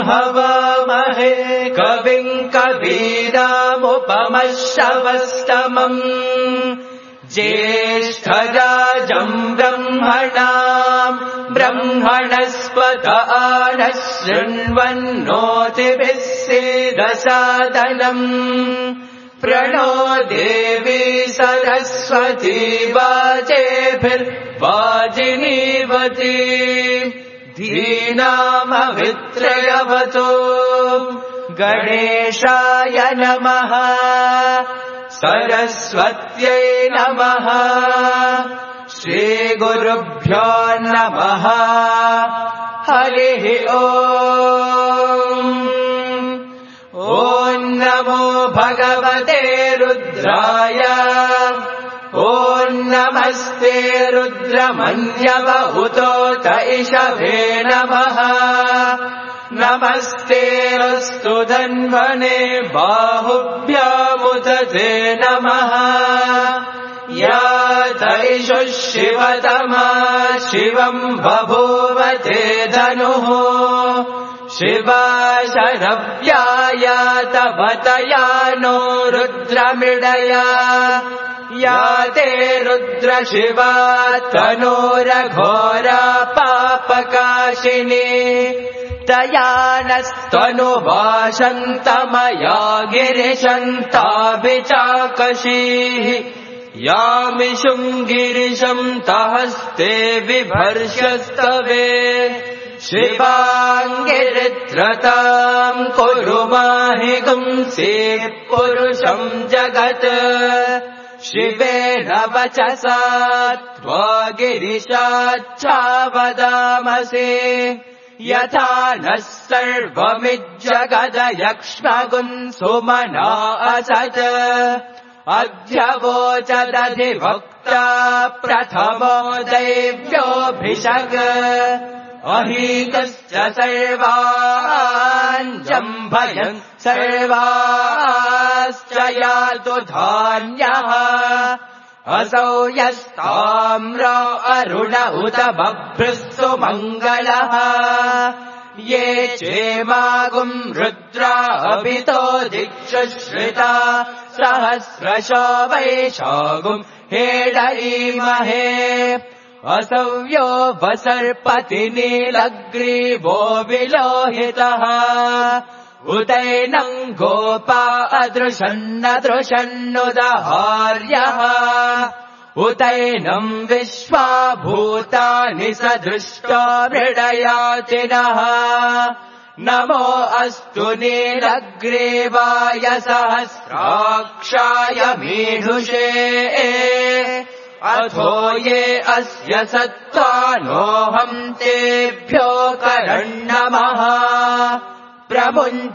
हवामहे कविम् कवीनामुपमश्रवस्तमम् ज्येष्ठराजम् ब्रह्मणाम् ब्रह्मणस्पत नः शृण्वन्नोतिभिः सीदसादनम् प्रणो देवी सरस्वती वाजेभिर्वाजिनीवती धीनामभित्रयवतो गणेशाय नमः सरस्वत्यै नमः श्रीगुरुभ्यो नमः हरिः ओम् ॐ नमो भगवते रुद्राय ॐ नमस्ते रुद्रमन्यवहुतोत इषभे नमः नमस्तेऽस्तु धन्वने बाहुभ्यामुदते नमः या तैषुः शिवतमा शिवम् बभूवते धनुः शिवा शरव्याया तपतया नो रुद्रमिडया या ते रुद्रशिवा तनोरघोरा पापकाशिनी तया नस्तनुभाषन्तमया गिरिशन्ताभिचाकशीः यामिषुम् गिरिशम् तहस्ते बिभर्षस्तवे शिवाङ्गिरित्रताम् कुरु माहि गुंसेः पुरुषम् जगत् शिवेन वचसा त्वा गिरिशाच्छावदामसे यथा नः सर्वमिज्जगदयक्ष्मगुन् सुमना असत् अध्यवोचदधिवक्ता प्रथमो दैव्योऽभिषग अहीतश्च सर्वान् जम्भयन् सर्वाश्च यातु धान्यः असौ यस्ताम्रो अरुण उत बभ्रस्तु मङ्गलः ये चेमागुम् रुद्रा अभितो दिक्षुश्रिता सहस्रशो वैशागुम् हेडयीमहे असौ यो वसर्पति नीलग्रीवो विलोहितः उदैनम् गोपा अदृशन्नदृशन्नुदहार्यः उदैनम् विश्वा भूतानि सदृष्टा मृडयातिनः नमो अस्तु नीलग्रीवाय सहस्राक्षाय मीढुषे अथो ये अस्य सत्त्वानोऽहम् तेभ्यो करन्नमः प्रमुञ्च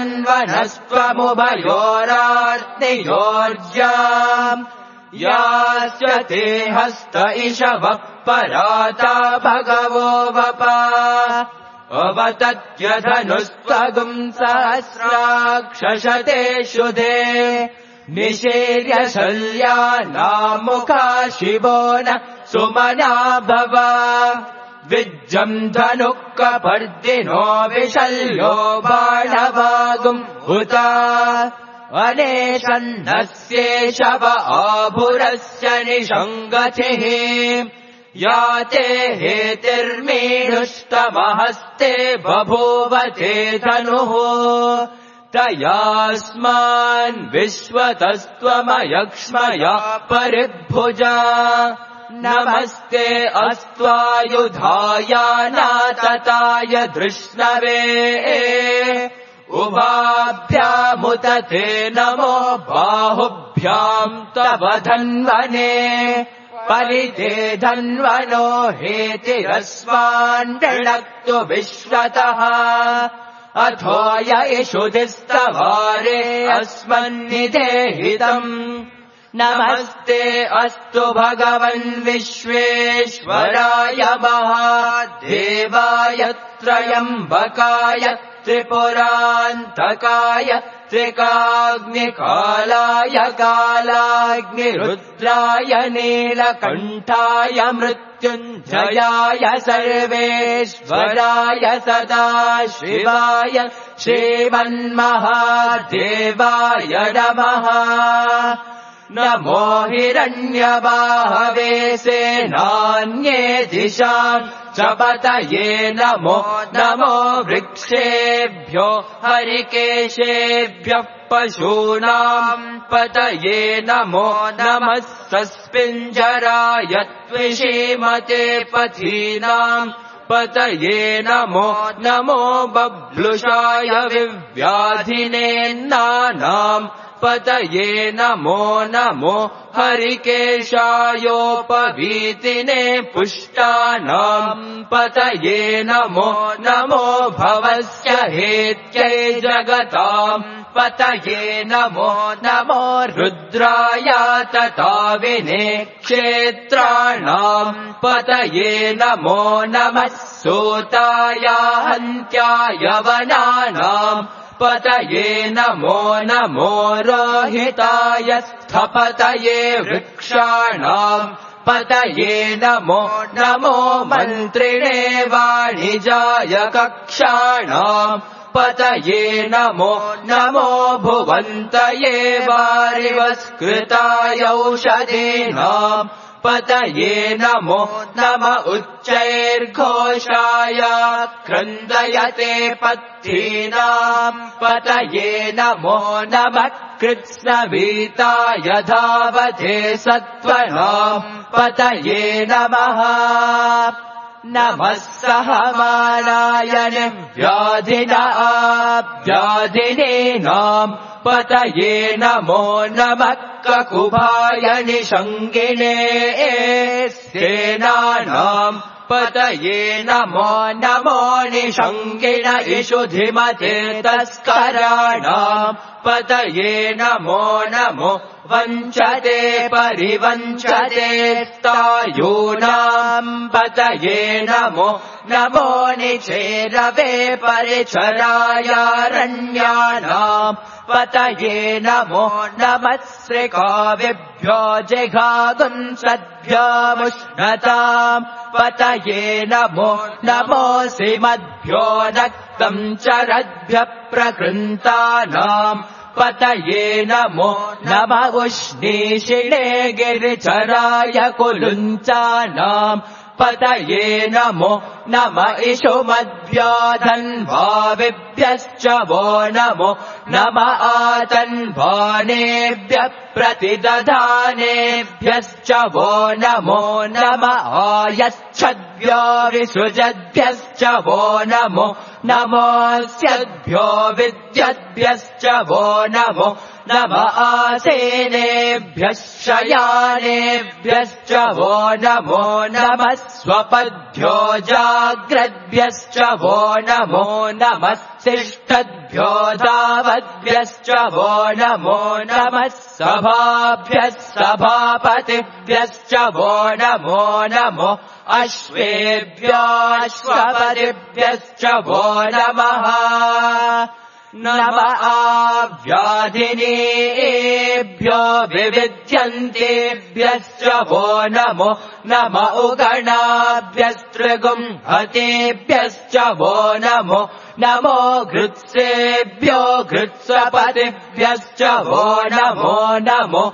धन्वनस्त्वमुभयोरार्तियोर्जाम् यास्य ते हस्त इषवः पराता भगवो वपा अवतत्यधनुस्त्वगुम् सहस्राक्षशते शुधे निशीर्य शल्यानामुखा शिवो न सुमना भव विज्जम् धनुःकपर्दिनो विशल्यो बाणवागुम् हुता अनेशन्नस्येषव आभुरस्य निषङ्गतिः याते हेतिर्मीढुष्टमहस्ते बभूवते धनुः तयास्मान् विश्वतस्त्वमयक्ष्मया परिभुजा नमस्ते अस्त्वायुधाय नातताय धृष्णवे उभाभ्यामुत ते नमो बाहुभ्याम् तव धन्वने परिते धन्वनो हेतिरस्मान् ऋणक्तु विश्वतः अथो य इषुधिस्तवारे अस्मन्निदेहितम् नमस्ते अस्तु भगवन् विश्वेश्वराय महादेवाय त्रयम्बकाय त्रिपुरान्तकाय नमस्त्रिकाग्निकालाय कालाग्निरुद्राय नीलकण्ठाय मृत्युञ्जयाय सर्वेश्वराय सदाशिवाय श्रीमन्महादेवाय नमः। नमो हिरण्यबाहवे सेनान्ये दिशाम् च पतये नमो नमो वृक्षेभ्यो हरिकेशेभ्यः पशूनाम् पतये नमो नमः सस्पिञ्जराय त्विषीमते पथीनाम् पतये नमो नमो बभ्लुषाय विव्याधिनेन्नानाम् पतये नमो नमो हरिकेशायोपवीतिने पुष्टानाम् पतये नमो नमो भवस्य हेत्यै जगताम् पतये नमो नमो रुद्राय तताविने क्षेत्राणाम् पतये नमो नमः सूताय हन्त्याय वनानाम् पतये नमो नमो रोहिताय स्थपतये वृक्षाणाम् पतये नमो नमो मन्त्रिणे वाणिजाय कक्षाणाम् पतये नमो नमो भुवन्तये वारिवस्कृताय औषधीनाम् पतये नमो नम उच्चैर्घोषाय क्रन्दयते पत्थीनाम् पतये नमो नमः कृत्स्नवीताय धावते सत्त्वनाम् पतये नमः। नमः सहमानाय व्याधिनीनाम् पतये नमो नमः ककुभाय निषङ्गिणे सेनानाम् पतये नमो नमो निषङ्गिण इषुधिमते तस्कराणाम् पतये नमो नमो वञ्चते परिवञ्चते तायूनाम् पतये नमो नमो निचेरवे परिचरायारण्यानाम् पतये नमो नमः श्रीकाव्यभ्यो जिघागुंसद्भ्योमुष्णताम् पतये नमो नमोऽसि मद्भ्यो रक्तम् चरद्भ्यः प्रकृन्तानाम् पतये नमो नमः उष्णीषिणे गिरिचराय कुलुञ्चानाम् पतये नमो नम इषुमद्भ्यो धन्वाविभ्यश्च वो नमो नम आतन्वानेभ्यः प्रतिदधानेभ्यश्च वो नमो नम आयच्छद्भ्यो विसृजद्भ्यश्च वो नमो नमोऽस्यद्भ्यो विद्यद्भ्यश्च वो नमो नम आसेनेभ्यः शयानेभ्यश्च वो नमो नमः स्वपद्भ्यो जाग्रद्भ्यश्च वो नमो नमः शिष्टद्भ्यो धावद्भ्यश्च वो नमो नमः सभाभ्यः सभापतिभ्यश्च वो नमो नमो अश्वेभ्योऽश्वपतिभ्यश्च वो नमः। नम आव्याधिनेभ्यो विविध्यन्तेभ्यश्च वो नमो नम उगणाभ्यस्त्रिगुंहतेभ्यश्च वो नमो नमो घृत्सेभ्यो घृत्सपतिभ्यश्च वो नमो नमो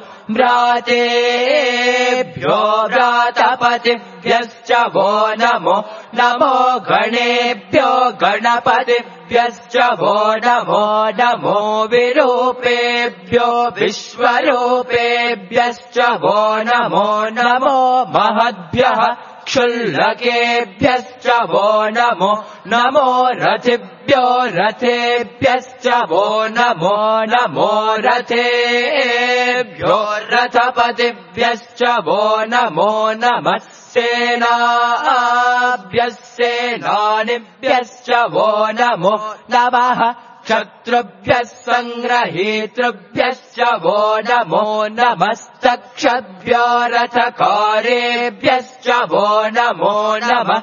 म्रातेभ्यो व्रातपतिभ्यश्च वो नमो नमो गणेभ्यो गणपतिभ्यश्च वो नमो नमो विरूपेभ्यो विश्वरूपेभ्यश्च वो नमो नमो महद्भ्यः क्षुल्लकेभ्यश्च वो नमो नमो रथिभ्यो रथेभ्यश्च वो नमो नमो रथेभ्यो रथपतिभ्यश्च वो नमो नमः सेनाभ्यः सेनानिभ्यश्च वो नमो नमः शत्रुभ्यः सङ्ग्रहीतृभ्यश्च वो नमो नमस्तक्षभ्यो रथकारेभ्यश्च वो नमो नमः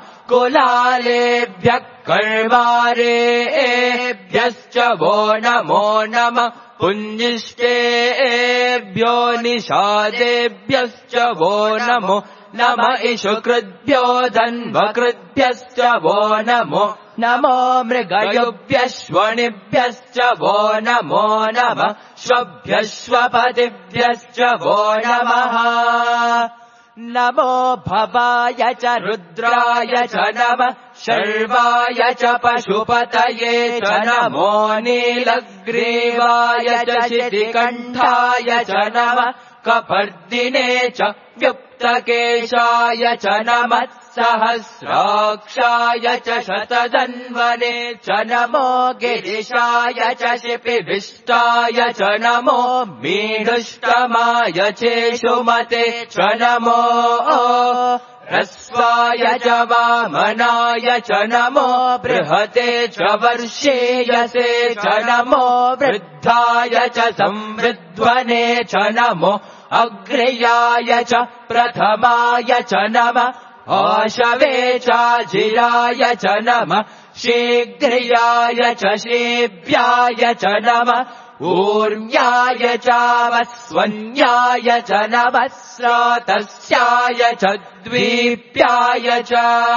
कुलालेभ्यः कर्वारेभ्यश्च वो नमो नमः पुञ्जिष्टेभ्यो निषादेभ्यश्च वो नमो नम इषुकृद्भ्यो धन्वकृद्भ्यश्च वो नमो नमो मृगयुभ्यश्वनिभ्यश्च वो नमो नमः श्वभ्यश्वपतिभ्यश्च वो नमः नमो भवाय च रुद्राय च नमः शर्वाय च पशुपतये च नमो नीलग्रीवाय च शितिकण्ठाय च नमः कपर्दिने च व्युक्तकेशाय च नमः सहस्राक्षाय च शतधन्वने च नमो गिरिशाय च शिपिभिष्टाय च नमो मीढुष्टमाय चेषुमते च नमो ह्रस्वाय च वामनाय च नमो बृहते च वर्षेयसे च नमो वृद्धाय च संवृध्वने च नमो अग्र्याय च प्रथमाय च नमः आशवे चाजिराय च नमः शीघ्र्याय च श्रीभ्याय च नमः ऊर्म्याय चावस्वन्याय च नमः स्रातस्याय च द्वीप्याय च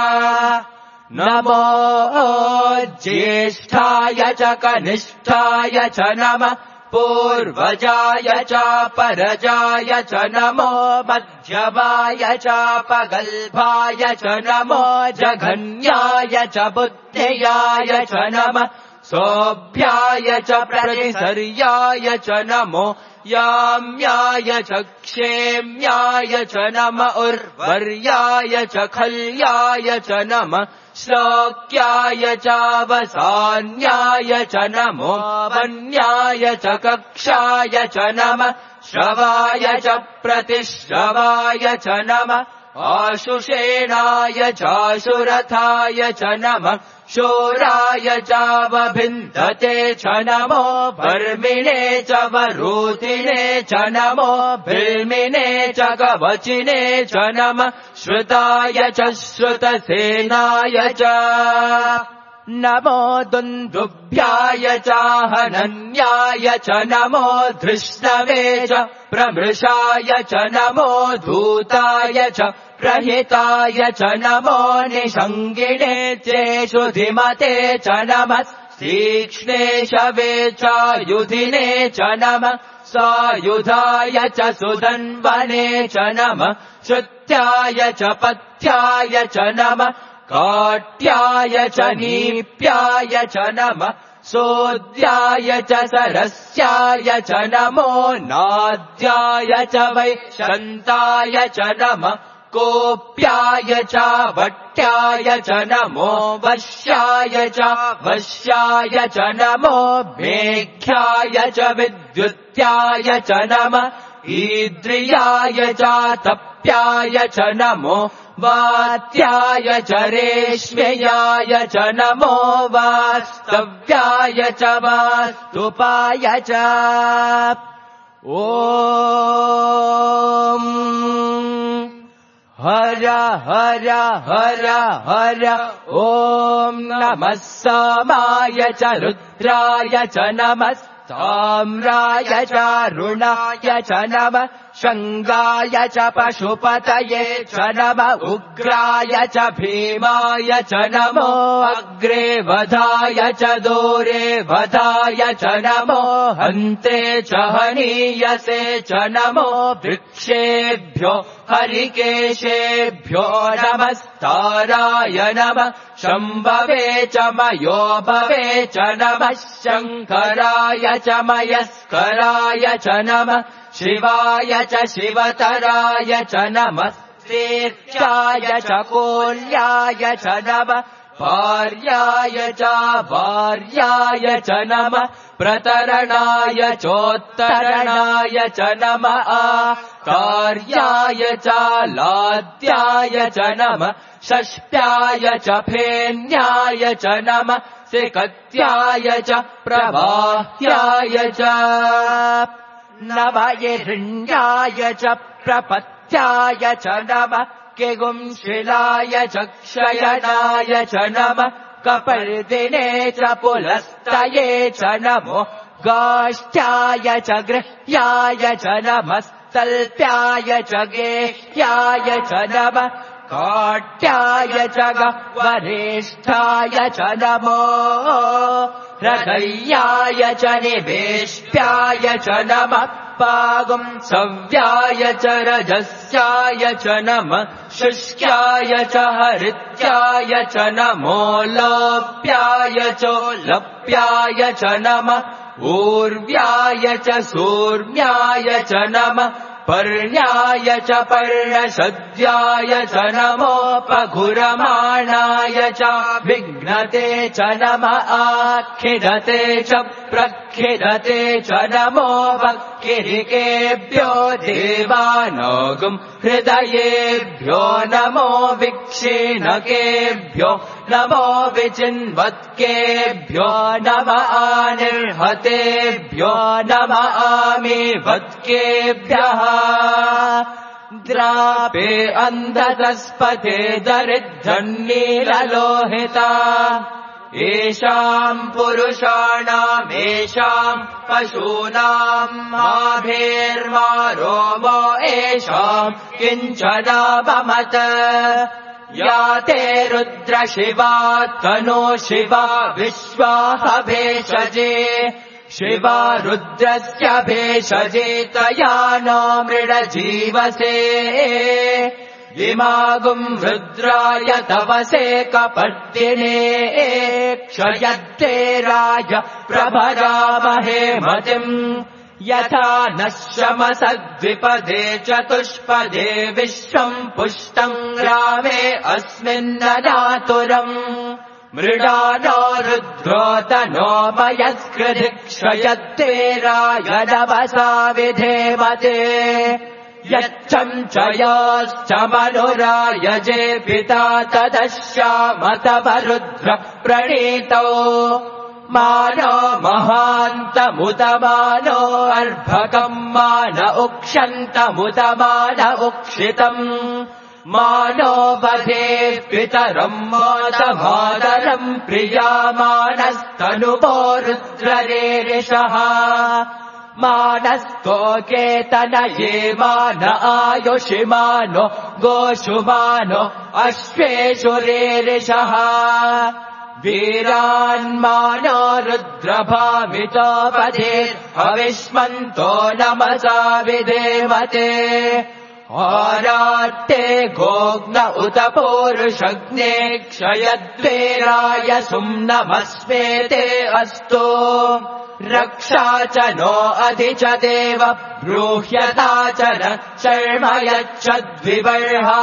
नमो ज्येष्ठाय च कनिष्ठाय च नमः पूर्वजाय च परजाय च नमो मध्यमाय च पगल्भाय च नमो जघन्याय च बुद्धियाय च नमः सोऽभ्याय च प्रतिसर्याय च नमो याम्याय च क्षेम्याय च नम उर्वर्याय च खल्याय च नमः श्लोक्याय चावसान्याय च नमो वन्याय च कक्षाय च नमः श्रवाय च प्रतिश्रवाय च नमः आशुषेणाय चाशुरथाय च नमः शूराय चावभिन्दते च नमो वर्मिणे च वरूथिने च नमो भीमिने च कवचिने च नमः श्रुताय च श्रुतसेनाय च नमो दुन्दुभ्याय चाहनन्याय च नमो धृष्णवे च प्रमृषाय च नमो धूताय च प्रहिताय च नमो निषङ्गिणे चेषु धिमते च नमः तीक्ष्णे शवे चायुधिने च नमः सायुधाय च सुधन्वने च नमः श्रुत्याय च पथ्याय च नमः काट्याय च नीप्याय च नमः सोद्याय च सरस्याय च नमो नाद्याय च वैशन्ताय च नमः कोप्याय च भट्ट्याय च नमो वश्याय च वश्याय च नमो मेघ्याय च विद्युत्याय च नमः ईद्रियाय च तप्याय च नमो वात्याय च रेश्म्याय च नमो वास्तव्याय च वास्तुपाय च ॐ हर हर हर हर ॐ नमः सामाय च रुद्राय च नमः ताम्राय च रुणाय च नमः शङ्गाय च पशुपतये च नमः उग्राय च भीमाय च नमो अग्रे वधाय च दूरे वधाय च नमो हन्ते च हनीयसे च नमो वृक्षेभ्यो हरिकेशेभ्यो नमस्ताराय नमः शम्भवे च मयोभवे च नमः शङ्कराय च मयस्कराय च नमः शिवाय च शिवतराय च नमः तीर्थाय च कोल्याय च नमः भार्याय च भार्याय च नमः प्रतरणाय चोत्तरणाय च नमः कार्याय च लाद्याय च नमः षष्ट्याय च फेन्याय च नमः सिकत्याय च प्रवाह्याय च नवयिरण्याय च प्रपत्याय च नमः किगुंशिलाय च क्षयनाय च नमः कपर्दिने च पुलस्तये च नमो गाष्ट्याय च गृह्याय च नमस्तल्प्याय च गेह्याय च नमः काट्याय च गह्वरेष्ठाय च नमो हृदयाय च निवेष्ट्याय च नमः पागुं सव्याय च रजस्याय च नमः शुष्क्याय च हरित्याय च नमो लोप्याय चोलप्याय च नमः ऊर्व्याय च सूर्व्याय च नमः पर्ण्याय च पर्णशद्याय च नमोपघुरमाणाय च विघ्नते च नमः आखिदते च प्रखिदते च नमो वक्किरिकेभ्यो देवानागुं हृदयेभ्यो नमो विक्षीणकेभ्यो नमो विचिन्वत्केभ्यो नमः आनिर्हतेभ्यो नमः आमीवत्केभ्यः द्रापे अन्धतस्पते दरिद्रन्नीललोहिता येषाम् पुरुषाणाम् येषाम् पशूनाम् माभेर्मा रोमो येषाम् किञ्चनाममत या ते रुद्रशिवा तनो शिवा विश्वाह भेषजे शिवा रुद्रस्य भेषजे तया नो मृडजीवसे इमागुं रुद्राय तवसे कपर्दिने क्षयद्देराय प्रभरामहे मतिम् यथा नः शमसद्विपदे चतुष्पदे विश्वम् पुष्टम् रामे अस्मिन्ननातुरम् मृडानो रुद्रो तनो मयस्कृधिक्षयद्देराय नवसा विधेमते यच्चञ्चयाश्च मनुरायजे पिता तदश्यामतवरुद्र प्रणीतौ मानो महान्तमुत मानो अर्भकम् मान उक्षन्तमुत मान उक्षितम् मानो वधे पितरम् मातमादरम् प्रियामानस्तनुपो रुद्ररेरिषः मानस्तोकेतनये मान आयुषि मानो गोषु मानो अश्वेषु रेरिषः वीरान्मानो रुद्रभामितोपधेर्हविष्मन्तो नमसा विधेमते आराट्टे गोग्न उत पूरुषग्ने क्षयद्वेराय सुम्नमस्मेते अस्तु रक्षा च नो अधि च देव ब्रूह्यता च न शर्म यच्छद्विबर्हा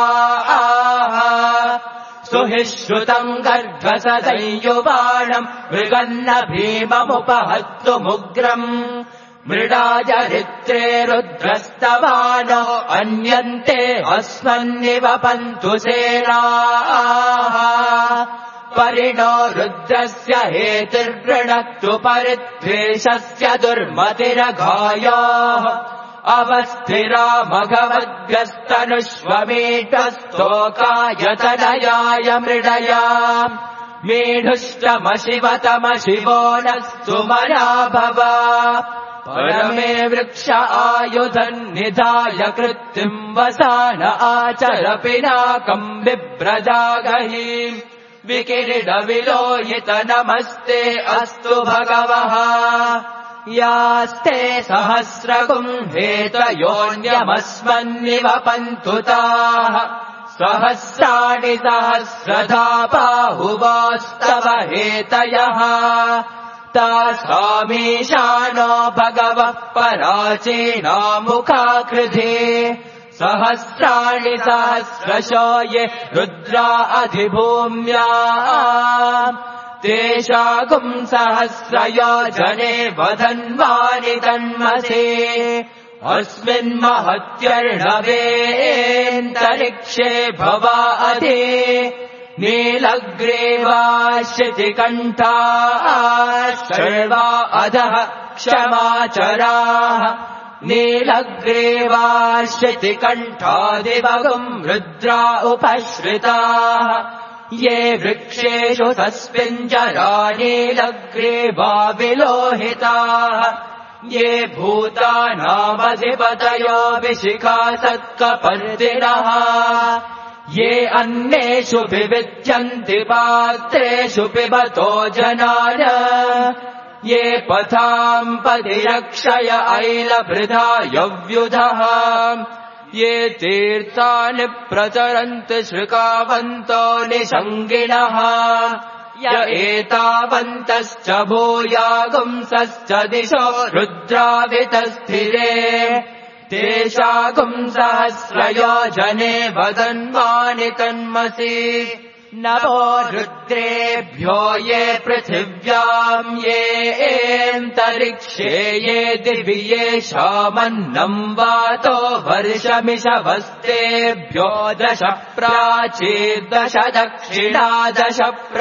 सुहिश्रुतम् गर्भसदयुवाणम् मृगन्न भीममुपहत्तुमुग्रम् मृडाजरित्रे रुद्रस्तवानो अन्यन्ते अस्मन्निवपन्तु सेनाः परिणो रुद्रस्य हेतिर्वृणक्तु परिद्वेषस्य दुर्मतिरघायाः अवस्थिरा मघवद्भ्यस्तनुष्वमीटस्तोकायतनयाय मृडया मीढुष्टमशिवतमशिवो नस्तु मया भव परमे वृक्ष आयुधन्निधाय कृत्तिम् वसान आचर पिनाकम् बिभ्रजागहीम् विकिरीडविलोहित नमस्ते अस्तु भगवः यास्ते सहस्रकुम्भेतयोऽन्यमस्मन्निवपन्तु ताः सहस्राणि सहस्रधा बाहुवास्तव हेतयः तासामीशानो भगवः पराचीनामुखाकृधे सहस्राणि सहस्रशो ये रुद्रा अधिभूम्या तेषागुम् सहस्रयोजने वधन्वानि तन्मसे अस्मिन्महत्यर्णवेऽन्तरिक्षे भवा अधि नीलग्रीवाश्चितिकण्ठाः सर्वा अधः क्षमाचराः नीलग्रीवाश्चितिकण्ठादिवगुम् रुद्रा उपश्रिताः ये वृक्षेषु सस्मिञ्जरानीलग्रीवा विलोहिताः ये भूतानामधिपतयो विशिखासत्कपर्दिनः ये अन्नेषु विविध्यन्ति पात्रेषु पिबतो जनान ये पथाम् पतिरक्षय ऐलभृधा यव्युधः ये तीर्थानि प्रचरन्ति श्रुकावन्तो निषङ्गिणः य एतावन्तश्च भूयागुंसश्च दिशो रुद्रावितस्थिरे तेषागुंसहस्रयोजने वदन्वानि तन्मसि नमो रुद्रेभ्यो ये पृथिव्याम् ये एन्तरिक्षे ये दिवि येषामन्नम् वातो वर्षमिषवस्तेभ्यो 10 प्राचीर्दश दक्षिणा 10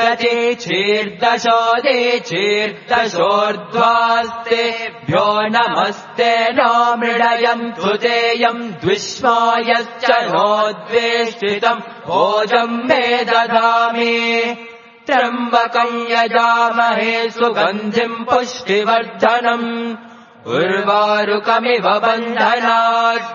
प्रतीचीर्दशोदीचीर्दशोर्ध्वास्तेभ्यो नमस्ते नो मृडयम् तुतेयम् द्विष्मायश्च नोद्वेष्टितम् भोजम् मे दधामि त्र्यम्बकम् यजामहे सुगन्धिम् पुष्टिवर्धनम् उर्वारुकमिव बन्धनात्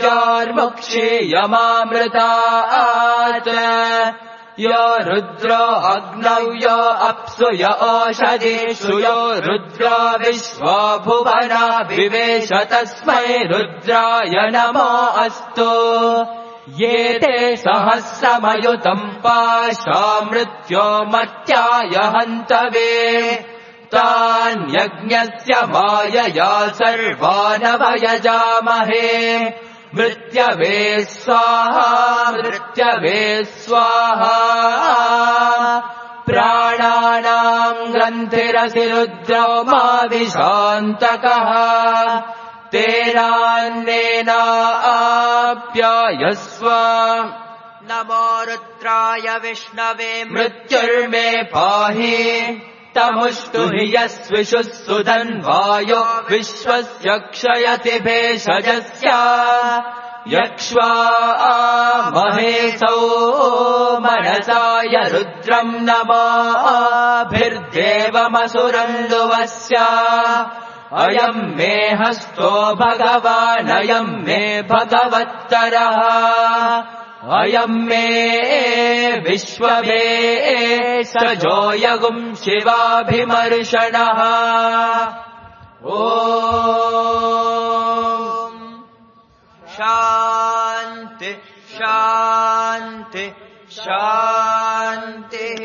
मृत्योर्मुक्षीयमामृतात् यो रुद्रो अग्नौ यो अप्सु य ओषधीषु यो रुद्रो विश्वा भुवना विवेश तस्मै रुद्राय नमो अस्तु ये ते सहस्रमयुतम् पाशा मृत्यो मर्त्याय हन्तवे तान्यज्ञस्य मायया सर्वानवयजामहे मृत्यवे स्वाहा मृत्यवे स्वाहा प्राणानाम् ग्रन्थिरसि रुद्रो मा विशान्तकः तेनान्नेनाप्यायस्व नमो रुद्राय विष्णवे मृत्युर्मे पाहि तमुष्टु हि यस्विषुः सुधन्वायो विश्वस्य क्षयति भेषजस्य यक्ष्वा महेशौ मनसाय रुद्रम् नमाभिर्देवमसुरन्दुवस्य अयम् मे हस्तो भगवानयम् मे भगवत्तरः अयम् मे विश्ववे सजो यगुम् शिवाभिमर्षणः ॐ शान्ति शान्ति शान्तिः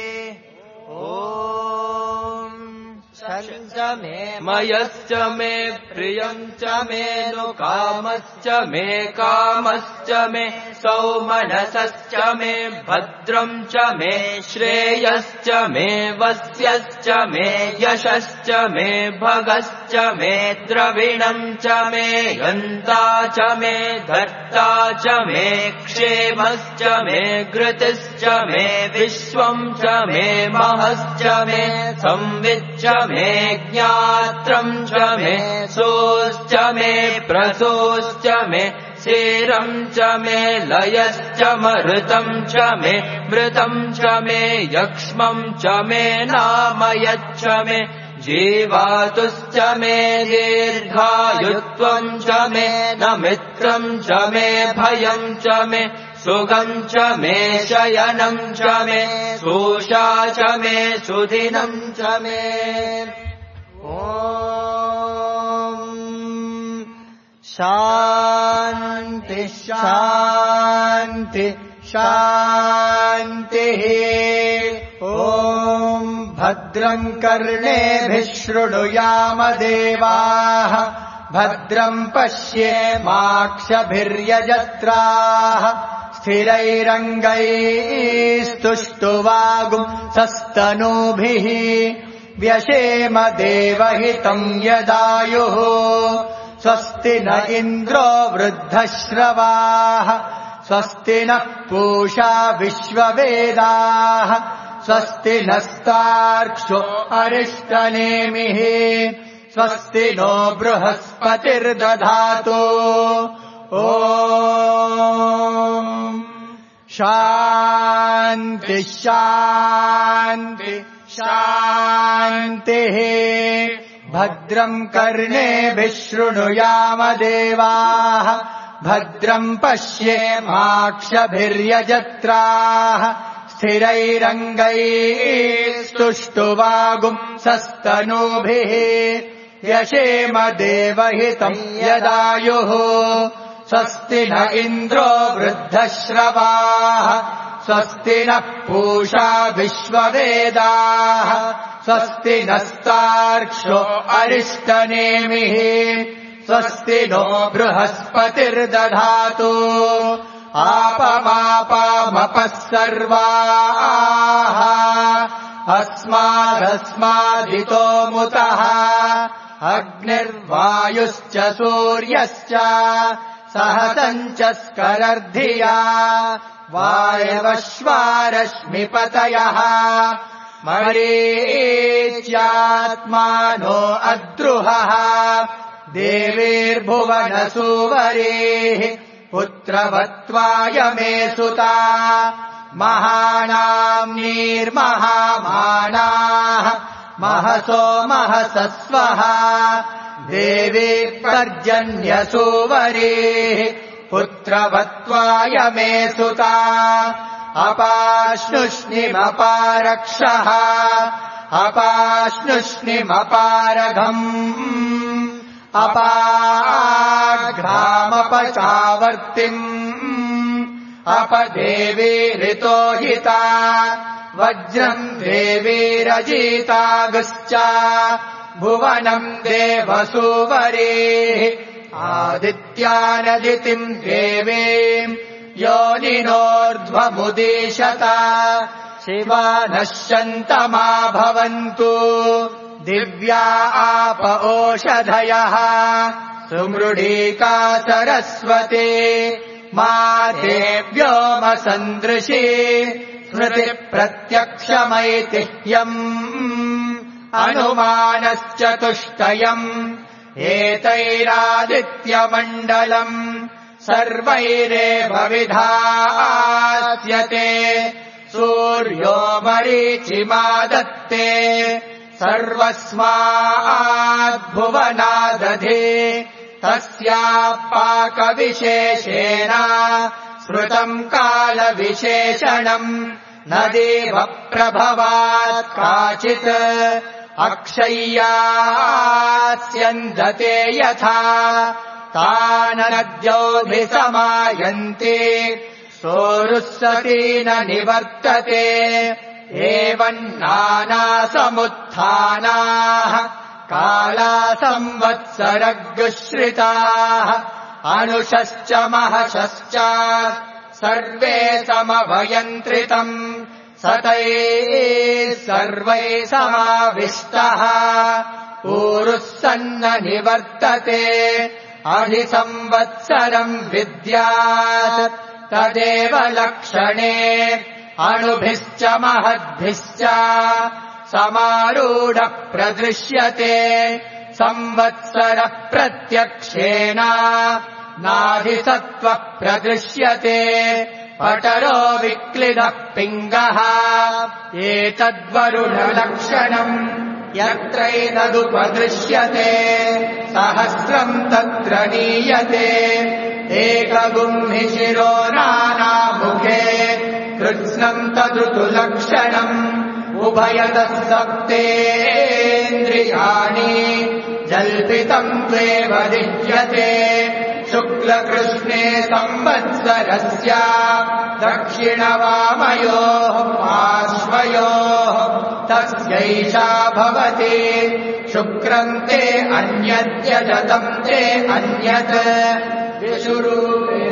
मे मयश्च मे प्रियम् च मे नु कामश्च मे कामश्च मे सौमनसश्च मे भद्रम् च मे श्रेयश्च मे वस्यश्च मे यशश्च मे भगश्च मे द्रविणम् च मे गन्ता च मे धर्ता च मे क्षेमश्च मे घृतिश्च मे विश्वम् च मे महश्च मे संविच्च मे ज्ञात्रम् च मे सोश्च मे प्रसोश्च मे शेरम् च मे लयश्च मरुतम् च मे मृतम् च मे यक्ष्मम् च मे नामयच्च मे जीवातुश्च मे दीर्घायुत्वम् च मे न मित्रम् च मे भयम् च मे सुगम् च मे शयनम् च मे सोषा च मे सुदिनम् च मे ॐ शान्ति शान्ति शान्तिः ॐ भद्रम् कर्णेभिः शृणुयाम देवाः भद्रम् पश्येमाक्षभिर्यजत्राः स्थिरैरङ्गैस्तुष्टुवागुंसस्तनूभिः व्यशेम देवहितम् यदायुः स्वस्ति न इन्द्रो वृद्धश्रवाः स्वस्ति नः पूषा विश्ववेदाः स्वस्ति नस्तार्क्ष्यो अरिष्टनेमिः स्वस्ति नो बृहस्पतिर्दधातु ॐ शान्ति शान्ति शान्ति शान्तिः भद्रम् कर्णेभिः शृणुयाम देवाः भद्रम् पश्येमाक्षभिर्यजत्राः स्थिरैरङ्गैस्तुष्टुवागुंसस्तनूभिः यशेम देवहितम् यदायुः स्वस्ति न इन्द्रो वृद्धश्रवाः स्वस्ति नः पूषा विश्ववेदाः स्वस्ति नस्तार्क्ष्यो अरिष्टनेमिः स्वस्ति नो बृहस्पतिर्दधातु आपमापामपः सर्वाः अस्मादस्मादितो मुतः अग्निर्वायुश्च सूर्यश्च सहसञ्च स्करर्धिया वायवश्वारश्मिपतयः मरीच्यात्मानो अद्रुहः देवीर्भुवनसूवरेः पुत्रवत्त्वाय मे सुता महानाम्नीर्महामानाः महसो महसस्वः देवी पर्जन्यसूवरेः पुत्रवत्त्वाय मे सुता अपाश्नुष्णिमपारक्षः अपाश्नुष्णिमपारघम् अपाघ्रामपचावर्तिम् अपदेवी ऋतोहिता वज्रम् देवीरजितागश्च भुवनम् देवसूवरेः आदित्यानदितिम् देवीम् योनिनोर्ध्वमुदीशत शिवा नश्यन्तमा भवन्तु दिव्या आप ओषधयः सुमृढीका सरस्वती माते व्योमसन्दृशी स्मृतिप्रत्यक्षमैतिह्यम् अनुमानश्चतुष्टयम् एतैरादित्यमण्डलम् सर्वैरेव विधास्यते सूर्यो मरीचिमादत्ते सर्वस्माद्भुवनादधे तस्यापाकविशेषेण स्मृतम् कालविशेषणम् न देवप्रभवात् काचित् अक्षय्यास्यन्दते यथा ताननद्योऽभिसमायन्ते सोरुस्सती न निवर्तते एवम् नानासमुत्थानाः काला संवत्सरगुश्रिताः अनुषश्च महशश्च सर्वे समभयन्त्रितम् सतैः सर्वैः समाविष्टः ऊरुः सन्न निवर्तते अधिसंवत्सरम् विद्यात् तदेव लक्षणे अणुभिश्च महद्भिश्च समारूढः प्रदृश्यते संवत्सरः प्रत्यक्षेण नाधिसत्त्वः प्रदृश्यते पटरो विक्लिदः पिङ्गः एतद्वरुणलक्षणम् यत्रैतदुपदृश्यते सहस्रम् तत्र नीयते एकगुम्हि शिरो नानामुखे कृत्स्नम् तदृतुलक्षणम् उभयतः सप्तेन्द्रियाणि जल्पितम् त्वेव दिह्यते शुक्लकृष्णे संवत्सरस्य दक्षिणवामयोः पार्श्वयोः तस्यैषा भवति शुक्रम् ते अन्यद्यजतम् ते अन्यत् विशुरूपे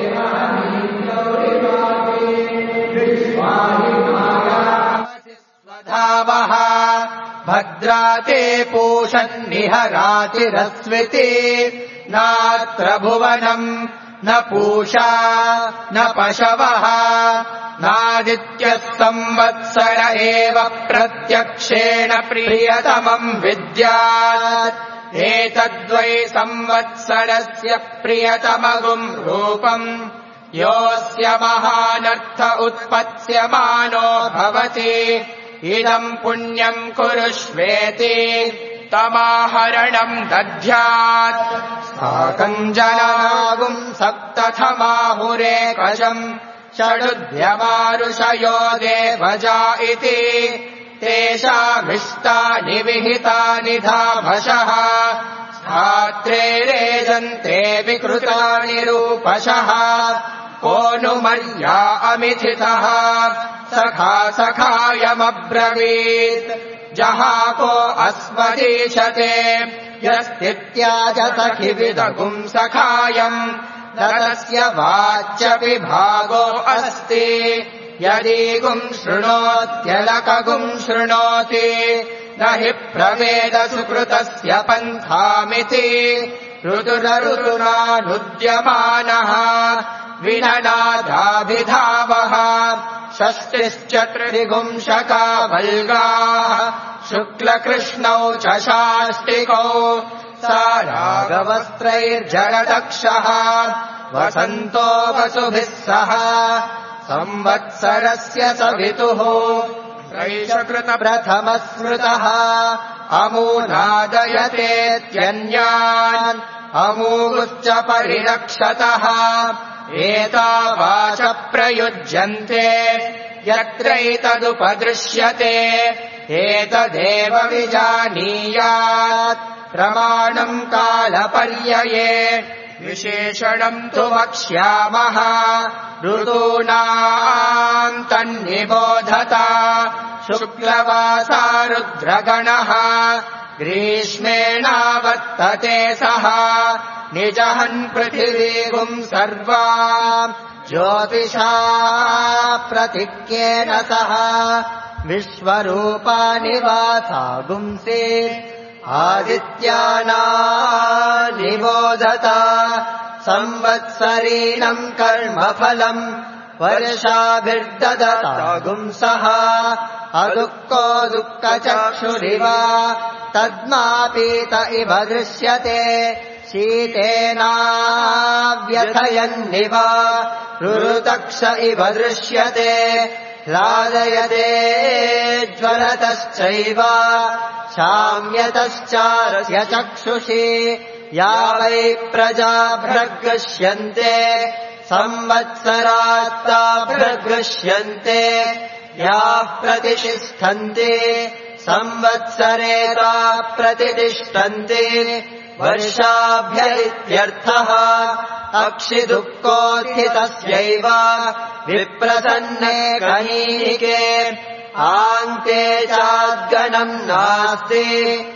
स्वधावः भद्राते पूषन्निहरातिरस्विति नात्र भुवनम् न पूषा न पशवः नादित्यः संवत्सर एव प्रत्यक्षेण प्रियतमम् विद्यात् एतद्वै संवत्सरस्य प्रियतमगुम् रूपम् योऽस्य महानर्थ उत्पत्स्यमानो भवति इदम् पुण्यम् कुरुष्वेति तमाहरणम् दध्यात् साकम् जनागुम् सप्तथमाहुरेकशम् षडुद्यमारुषयो देवजा इति तेषामिष्टानि विहितानि धामशः स्थात्रे रेजन्ते विकृतानि रूपशः को नु मर्या अमिथितः सखा सखायमब्रवीत् जहाको अस्मदीशते यस्तित्याज सखिविदगुम् सखायम् तस्य वाच्यपि भागो अस्ति यदीगुम् शृणोत्यलकगुम् शृणोति न हि प्रवेद सुकृतस्य पन्थामिति ऋतुरऋतुनानुद्यमानः विननादाभिधावः षष्टिश्चत्रिगुंशका वल्गाः शुक्लकृष्णौ च शाष्टिकौ सा रागवस्त्रैर्जलदक्षः वसन्तो वसुभिः सह संवत्सरस्य सवितुः प्रथमस्मृतः अमूनादयतेत्यन्यान् अमूगुश्च परिरक्षतः एतावाच प्रयुज्यन्ते यत्रैतदुपदृश्यते एतदेव विजानीयात् प्रमाणम् कालपर्यये विशेषणम् तु वक्ष्यामः ऋतूनाम् तन्निबोधता शुक्लवासा रुद्रगणः ग्रीष्मेणावर्तते सः निजहन् पृथिवीगुम् सर्वा ज्योतिषा प्रतिज्ञेन सह विश्वरूपाणि वासागुंसि आदित्यानानिबोधता संवत्सरीणम् कर्मफलम् वर्षाभिर्ददतागुंसः अदुःखो दुःखचक्षुरिव तद्मापीत इव दृश्यते शीतेनाव्यथयन्निव रुरुदक्ष इव दृश्यते लादयते ज्वलतश्चैव शाम्यतश्चारस्य चक्षुषि या वै प्रजाभ्रगृह्यन्ते संवत्सरात्ताभ्रगृह्यन्ते याः प्रतिष्ठन्ते संवत्सरेता प्रतिष्ठन्ते वर्षाभ्य इत्यर्थः अक्षिदुःखोत्थितस्यैव विप्रसन्ने कनीनिके आन्ते चाद्गणम् नास्ति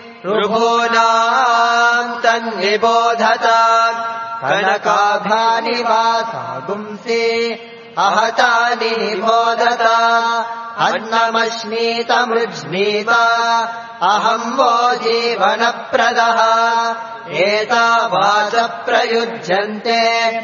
ऋभूनाम् तन्निबोधता कनकाभानि वासागुंसि अहतानि निबोधता अन्नमश्नीतमृज्नीत अहम् वो जीवनप्रदः एतावाच प्रयुज्यन्ते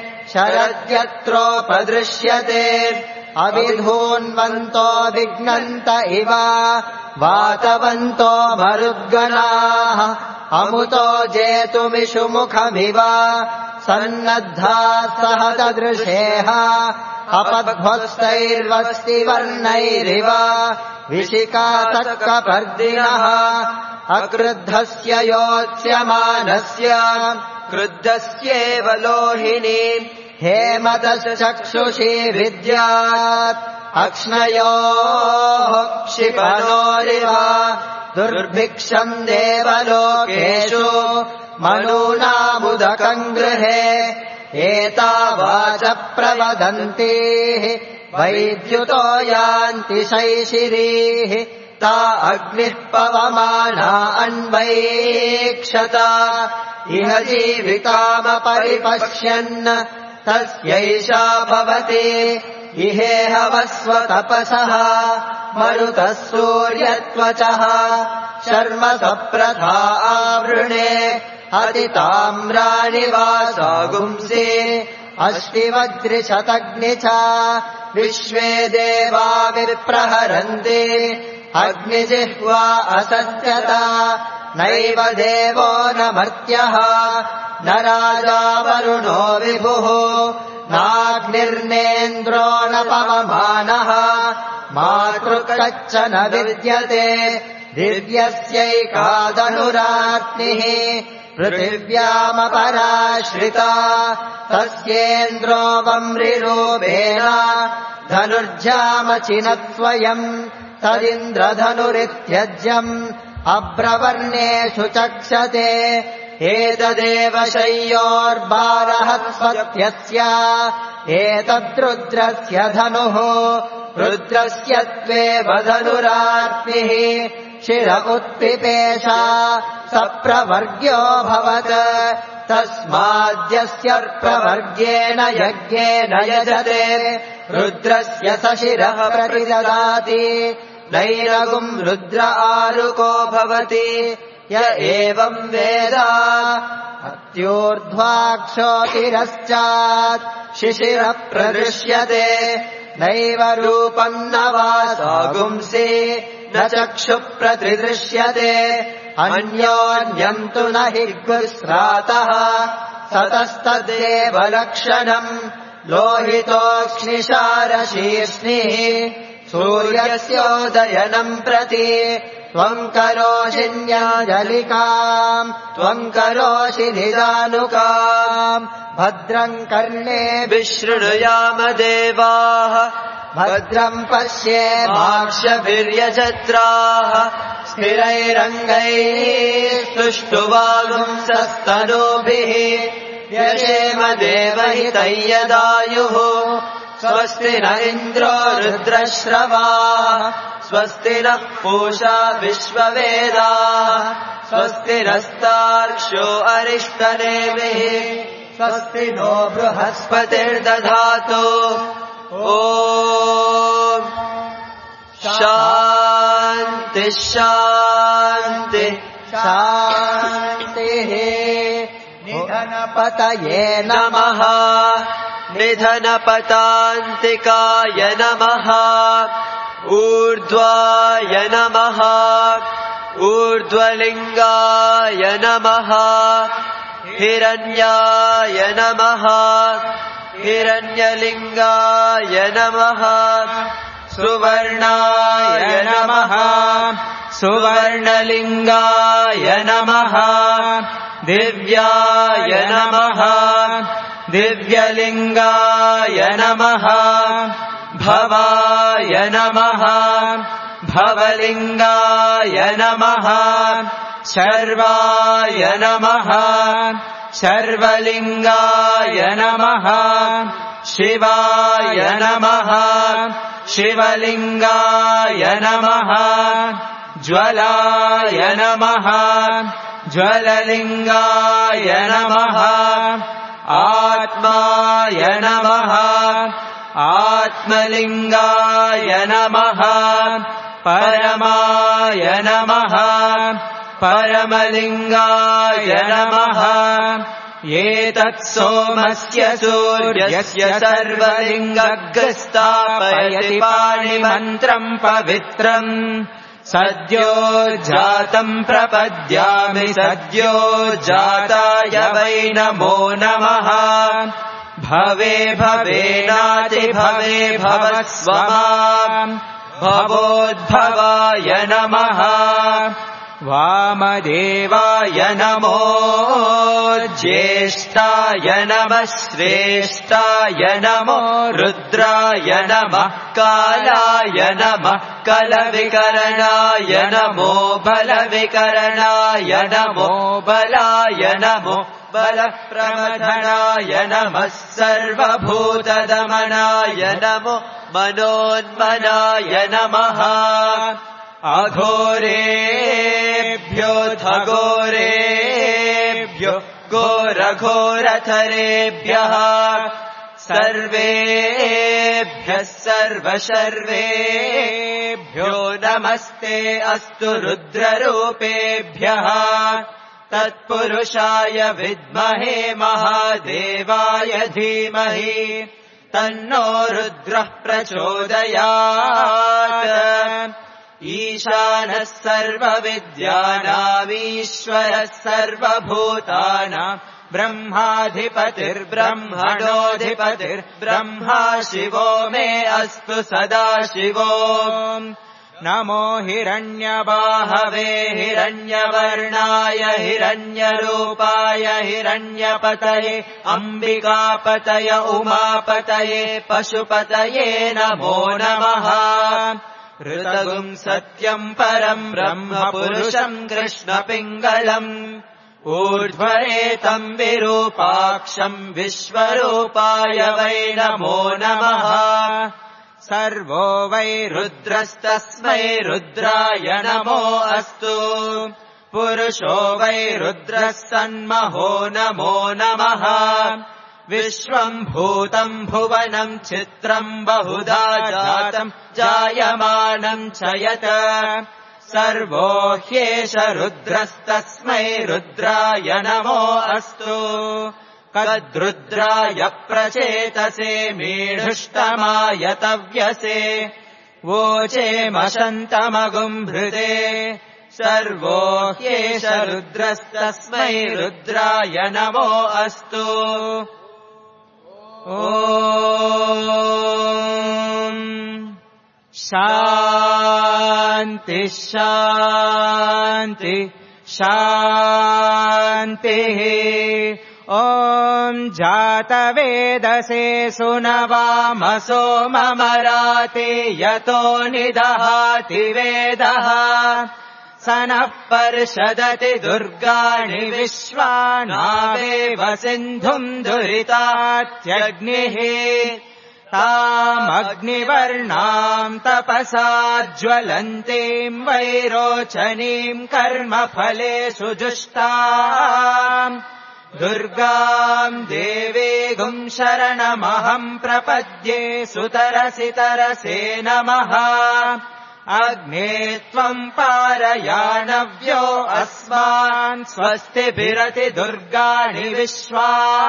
शरद्यत्रोपदृश्यते अविधून्वन्तो विघ्नन्त इव वातवन्तो मरुद्गणाः अमुतो जेतुमिषुमुखमिव सन्नद्धाः सह ददृशेः अपध्वस्तैर्वस्तिवर्णैरिव विशिकातर्कपर्दिनः अक्रुद्धस्य योत्स्यमानस्य क्रुद्धस्येव लोहिनी हेमतश्चक्षुषी विद्यात् अक्ष्णयोः क्षिपणोरिव दुर्भिक्षम् देवलोकेषु मनूनामुदकम् गृहे एतावाच प्रवदन्तीः वैद्युतो यान्ति शैशिरीः ता अग्निः पवमाना अन्वैक्षता इह जीवितामपरिपश्यन् तस्यैषा भवति इहेह वस्वतपसः मरुतः सूर्यत्वचः शर्म सप्रथा आवृणे हरिताम्राणि वासागुंसि अष्टिवज्रिशतग्नि च विश्वे देवा विप्रहरन्ति अग्निजिह्वा असत्यता नैव देवो न मर्त्यः न राजा वरुणो विभुः नाग्निर्नेन्द्रो न पवमानः मातृकच्च न विद्यते दिव्यस्यैकादनुराग्निः पृथिव्यामपराश्रिता तस्येन्द्रो वम्रिरूपेण धनुर्जामचिनत्वयम् तदिन्द्रधनुरित्यज्यम् अब्रवर्णेषु चक्षते एतदेव शय्योर्बारहत्पत्यस्य एतद्रुद्रस्य धनुः रुद्रस्य त्वेव धनुराग्निः शिर उत्पिपेशा सप्रवर्ग्योऽभवत् तस्माद्यस्य प्रवर्ग्येण यज्ञेन यजते रुद्रस्य स शिरः प्रतिददाति नैरगुम् रुद्र आरुको भवति य एवम् वेद अत्यूर्ध्वाक्षोतिरश्चात् शिशिरः प्रदृश्यते नैव रूपम् न वा सागुंसि न चक्षुः प्रतिदृश्यते अन्योन्यम् तु न हि गुस्रातः सतस्तदेव लक्षणम् लोहितोऽग्निशारशीर्ष्णिः सूर्यस्योदयनम् प्रति त्वम् करोषिन्याञ्जलिकाम् त्वम् करोषि निदानुकाम् भद्रम् कर्णेभिः शृणुयाम देवाः भद्रम् पश्येमाक्षभिर्यजत्राः स्थिरैरङ्गैः सुष्ठुवागुंसस्तनूभिः व्यशेम देवहितं यदायुः स्वस्ति न इन्द्रो रुद्रश्रवाः स्वस्ति नः पूषा विश्ववेदाः स्वस्ति नस्तार्क्ष्यो अरिष्टनेमिः स्वस्ति नो बृहस्पतिर्दधातु ॐ शान्ति शान्ति शान्तिः निधनपतये नमः निधनपतान्तिकाय नमः ऊर्ध्वाय नमः ऊर्ध्वलिङ्गाय नमः हिरण्याय नमः हिरण्यलिङ्गाय नमः सुवर्णाय नमः सुवर्णलिङ्गाय नमः दिव्याय नमः दिव्यलिङ्गाय नमः भवाय नमः भवलिङ्गाय नमः शर्वाय नमः शर्वलिङ्गाय नमः शिवाय नमः शिवलिङ्गाय नमः ज्वलाय नमः ज्वललिङ्गाय नमः आत्माय नमः आत्मलिङ्गाय नमः परमाय नमः परमलिङ्गाय नमः एतत् सोमस्य सूर्यस्य सर्वलिङ्गग्रस्थापयति पाणिमन्त्रम् पवित्रम् सद्यो जातम् प्रपद्यामि सद्यो जाताय वै नमो नमः भवे भवेनाति भवे भवस्वमाम् भवोद्भवाय नमः वामदेवाय नमो ज्येष्ठाय नमः श्रेष्ठाय नमो रुद्राय नमः कालाय नमः कलविकरणाय नमो बलविकरणाय नमो बलाय नमो बलप्रमथनाय नमः सर्वभूतदमनाय नमो मनोन्मनाय नमः अघोरेभ्यो घोरेभ्यो घोरघोरथरेभ्यः सर्वेभ्यः सर्वशर्वेभ्यो नमस्ते अस्तु रुद्ररूपेभ्यः तत्पुरुषाय विद्महे महादेवाय धीमहि तन्नो रुद्रः प्रचोदयात् ईशानः सर्वविद्यानामीश्वरः सर्वभूतानां ब्रह्माधिपतिर्ब्रह्मणोऽधिपतिर्ब्रह्मा शिवो मे अस्तु सदा शिवो। नमो हिरण्यबाहवे हिरण्यवर्णाय हिरण्यरूपाय हिरण्यपतये अम्बिकापतय उमापतये पशुपतये नमो नमः। ऋतगुम् सत्यम् परम् ब्रह्म पुरुषम् कृष्णपिङ्गलम् ऊर्ध्वरेतम् विरूपाक्षम् विश्वरूपाय वै नमो नमः। सर्वो वै रुद्रस्तस्मै रुद्राय नमो अस्तु। पुरुषो वै रुद्रः सन्महो नमो नमः। विश्वम् भूतम् भुवनम् चित्रम् बहुधा जातम् जायमानम् च यत् सर्वो ह्येष रुद्रस्तस्मै रुद्राय नमो अस्तु। कद्रुद्राय प्रचेतसे मीढुष्टमाय तव्यसे वोचेमशन्तमगुम्भृते सर्वो ह्येष रुद्रस्तस्मै रुद्राय नमो अस्तु। ॐ शान्ति शान्ति शान्तिः। ॐ जातवेदसे सुनवामसो ममराति यतो निदहाति वेदः स नः पर्षदति दुर्गाणि विश्वानावेव सिन्धुम् दुरितात्यग्निः तामग्निवर्णाम् तपसा ज्वलन्तीम् वैरोचनीम् कर्मफलेषु जुष्टाम् दुर्गाम् देवीगुम् शरणमहम् प्रपद्ये सुतरसि तरसे नमः। अग्ने त्वम् पारयाणव्यो अस्मान् स्वस्तिभिरति दुर्गाणि विश्वा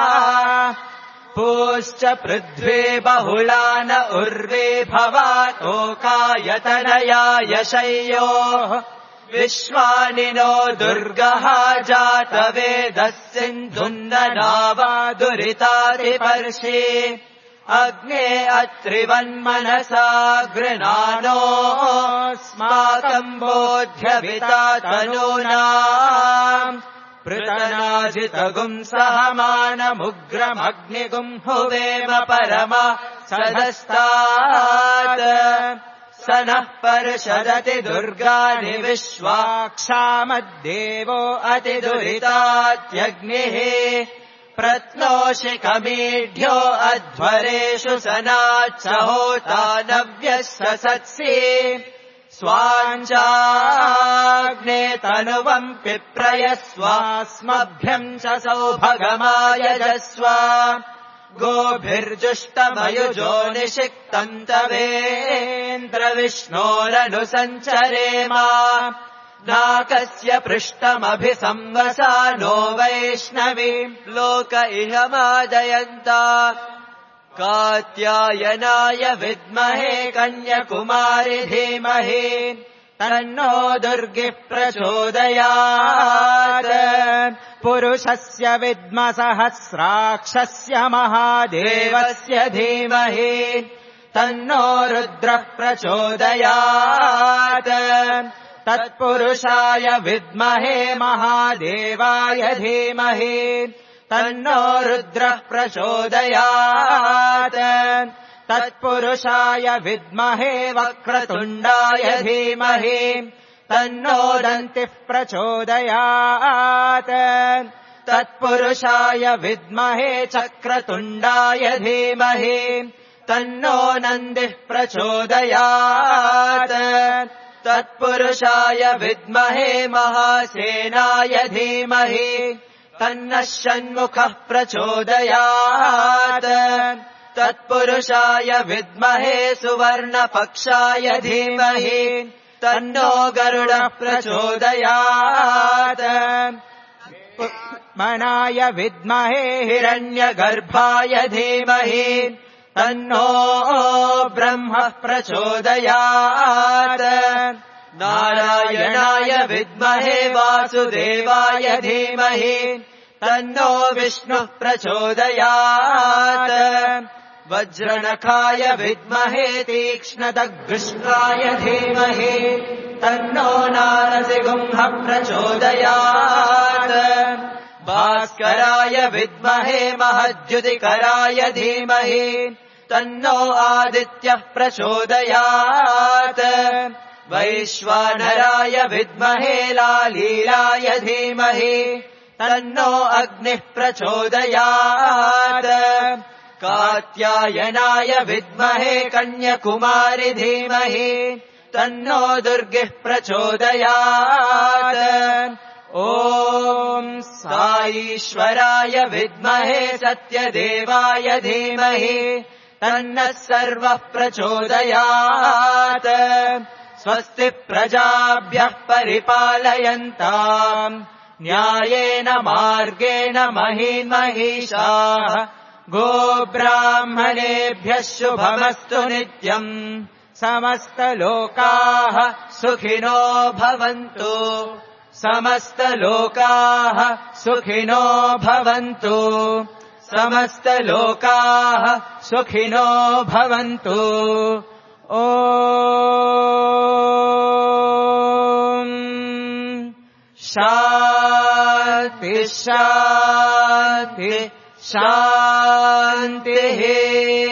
पूश्च पृथ्वी बहुला न उर्वे भवातोकायतनयाय शय्योः विश्वानि नो दुर्गः जातवेदः सिन्धुन्दनावा दुरितादिपर्षि अग्ने अत्रिवन्मनसा गृणानोऽस्माकम् बोध्यविता तनूनाम् पृतनाजितगुम् सहमानमुग्रमग्निगुम् हुवेम परमा सदस्तात् स नः पर्षदति दुर्गाणि विश्वाक्षामद्देवो अतिदुरितात्यग्निः प्रत्नोषिकमीढ्यो अध्वरेषु सनाच्च होता नव्यः ससत्सि स्वाञ्चाग्ने तनुवम् पिप्रयस्वास्मभ्यम् च सौभगमायजस्व गोभिर्जुष्टमयुजो निषिक्तम् तवेन्द्रविष्णोरनुसञ्चरेम नाकस्य पृष्ठमभिसंवसा नो वैष्णवीम् लोक इहमादयन्ता कात्यायनाय विद्महे कन्याकुमारि धीमहि तन्नो दुर्गिः प्रचोदयात् पुरुषस्य विद्मसहस्राक्षस्य महादेवस्य धीमहि तन्नो रुद्रः प्रचोदयात् तत्पुरुषाय विद्महे महादेवाय धीमहि तन्नो रुद्रः प्रचोदयात् तत्पुरुषाय विद्महे वक्रतुण्डाय धीमहि तन्नो दन्तिः प्रचोदयात् तत्पुरुषाय विद्महे चक्रतुण्डाय धीमहि तन्नो नन्दिः प्रचोदयात् तत्पुरुषाय विद्महे महासेनाय धीमहि तन्नः षण्मुखः प्रचोदयात् तत्पुरुषाय विद्महे सुवर्णपक्षाय धीमहि तन्नो गरुडः प्रचोदयात् मनाय विद्महे हिरण्यगर्भाय धीमहि तन्नो ब्रह्मः प्रचोदयात् नारायणाय विद्महे वासुदेवाय धीमहि तन्नो विष्णुः प्रचोदयात् वज्रनखाय विद्महे तीक्ष्णदग्धृष्टाय धीमहि तन्नो नारसिंहः प्रचोदयात् भास्कराय विद्महे महद्युतिकराय धीमहि तन्नो आदित्यः प्रचोदयात् वैश्वानराय विद्महे लालीलाय धीमहि तन्नो अग्निः प्रचोदयात् कात्यायनाय विद्महे कन्याकुमारि धीमहि तन्नो दुर्गिः प्रचोदयात् ॐ साईश्वराय विद्महे सत्यदेवाय धीमहि तन्नः सर्वः प्रचोदयात् स्वस्ति प्रजाभ्यः परिपालयन्ताम् न्यायेन मार्गेण महीमहीषाः गोब्राह्मणेभ्यः शुभमस्तु नित्यम् समस्तलोकाः सुखिनो भवन्तु समस्तलोकाः सुखिनो भवन्तु समस्तलोकाः सुखिनो भवन्तु ॐ शान्ति शान्ति शान्तिः